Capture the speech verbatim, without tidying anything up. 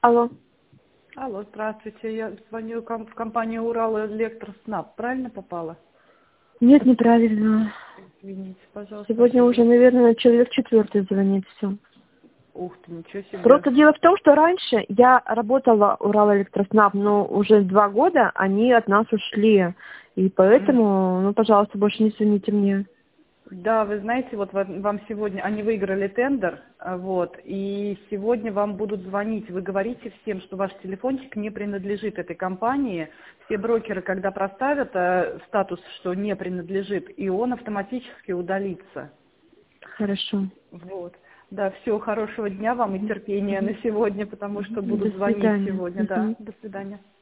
Алло. Алло, здравствуйте. Я звоню ком- в компанию Урал Электроснаб. Правильно попала? Нет, неправильно. Извините, пожалуйста, Сегодня уже, ошиблась. наверное, человек четвертый звонит все. Ух ты, ничего себе. Просто дело в том, что раньше я работала в Урал Электроснаб, но уже два года они от нас ушли. И М. поэтому, ну, пожалуйста, больше не звоните мне. Да, вы знаете, вот ва- вам сегодня, они выиграли тендер, а, вот, и сегодня вам будут звонить. Вы говорите всем, что ваш телефончик не принадлежит этой компании. Все брокеры, когда проставят э, статус, что не принадлежит, и он автоматически удалится. Хорошо. Вот. Да, всего хорошего дня вам и терпения на сегодня, потому что До будут звонить свидания. сегодня, да. Мгм. До свидания.